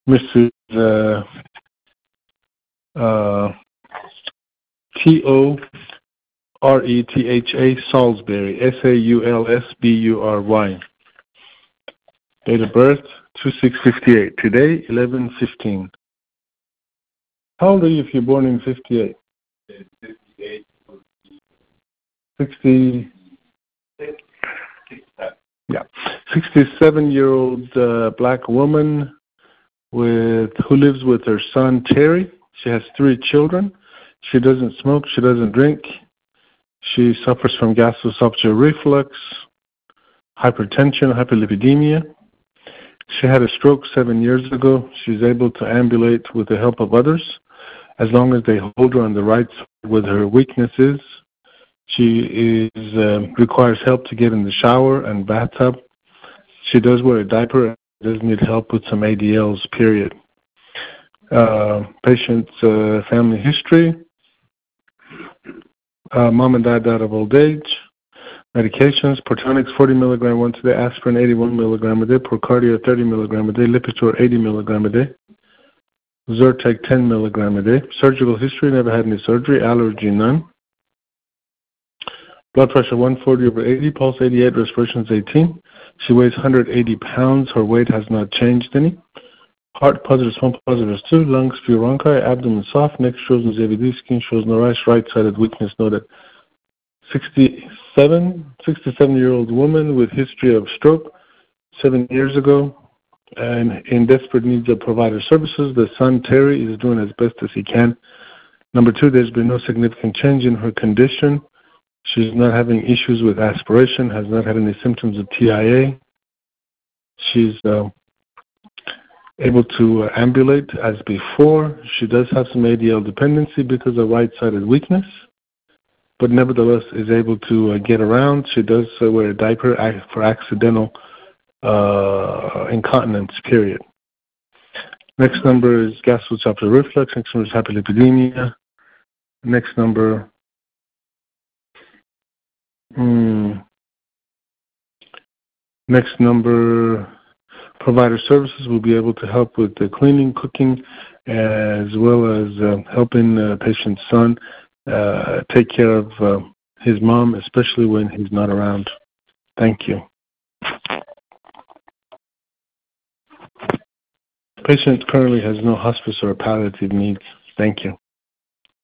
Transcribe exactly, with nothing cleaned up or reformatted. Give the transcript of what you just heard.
Missus Uh, uh, T O R E T H A Salisbury, S A U L S B U R Y. Date of birth, two six fifty-eight. Today, eleven fifteen. How old are you if you're born in fifty-eight? sixty. Yeah. sixty-seven-year-old uh, black woman with who lives with her son, Terry. She has three children. She doesn't smoke. She doesn't drink. She suffers from gastroesophageal reflux, hypertension, hyperlipidemia. She had a stroke seven years ago. She's able to ambulate with the help of others as long as they hold her on the right side with her weaknesses. She is uh, requires help to get in the shower and bathtub. She does wear a diaper and does need help with some A D Ls, period. Uh, patient's uh, family history. Uh, mom and dad died of old age. Medications, Protonix forty milligram once a day, aspirin eighty-one milligram a day, Procardia thirty milligram a day, Lipitor eighty milligram a day, Zyrtec ten milligram a day. Surgical history, never had any surgery, allergy none. Blood pressure one forty over eighty, pulse eighty-eight, respirations eighteen. She weighs one hundred eighty pounds. Her weight has not changed any. Heart positive, small positives two. Lungs, few bronchi. Abdomen soft. Neck shows no Z V D. Skin shows no rash. Right-sided weakness noted. sixty-seven, sixty-seven-year-old woman with history of stroke seven years ago and in desperate needs of provider services. The son, Terry, is doing as best as he can. Number two, there's been no significant change in her condition. She's not having issues with aspiration, has not had any symptoms of T I A. She's uh, able to uh, ambulate as before. She does have some A D L dependency because of right-sided weakness, but nevertheless is able to uh, get around. She does uh, wear a diaper for accidental uh, incontinence, period. Next number is gastroesophageal reflux. Next number is hyperlipidemia. Next number... Hmm. Next number, provider services will be able to help with the cleaning, cooking, as well as uh, helping the patient's son uh, take care of uh, his mom, especially when he's not around. Thank you. Patient currently has no hospice or palliative needs. Thank you.